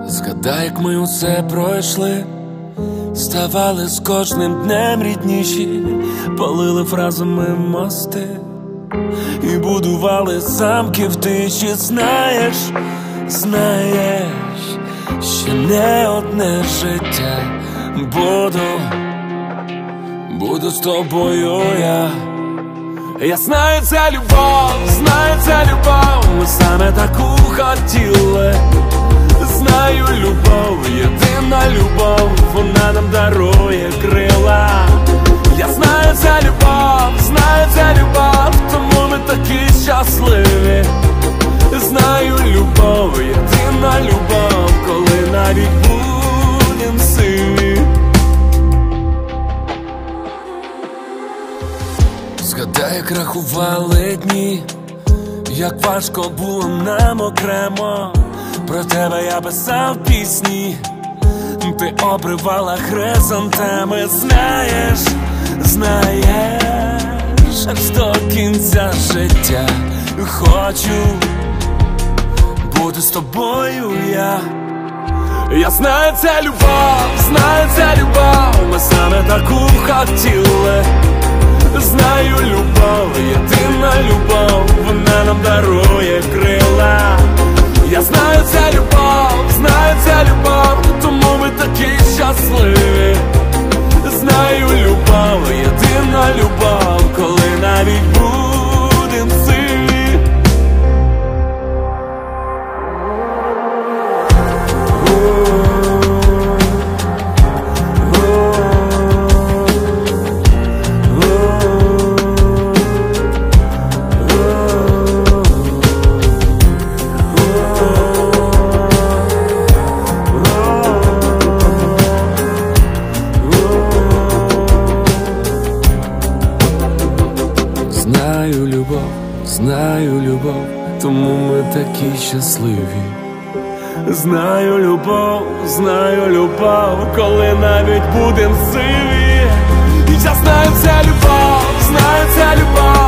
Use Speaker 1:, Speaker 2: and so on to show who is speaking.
Speaker 1: Згадай, як ми усе пройшли, ставали з кожним днем рідніші, палили фразами мости і будували замки в тиші. Знаєш, ще не одне життя буду з тобою я знаю, це любов, ми саме таку хотіли. Знаю, любов, єдина любов, вона нам дарує крила. Я знаю, це любов, тому ми такі щасливі. Знаю, любов, єдина любов, коли навіть будем сиві. Згадай, як рахували дні, як важко було нам окремо. Про тебе я писав пісні, ти обривала хризантеми. Знаєш, аж до кінця життя хочу бути з тобою я знаю, це любов, ми саме таку хотіли. Знаю, любов, єдина любов, вона нам дарує крила. Я знаю, це любов, тому ми такі щасливі. Знаю, любов, єдина любов, коли навіть будем сиві. Знаю, любов, тому ми такі щасливі. Знаю, любов, коли навіть будем сиві. Я знаю, це любов,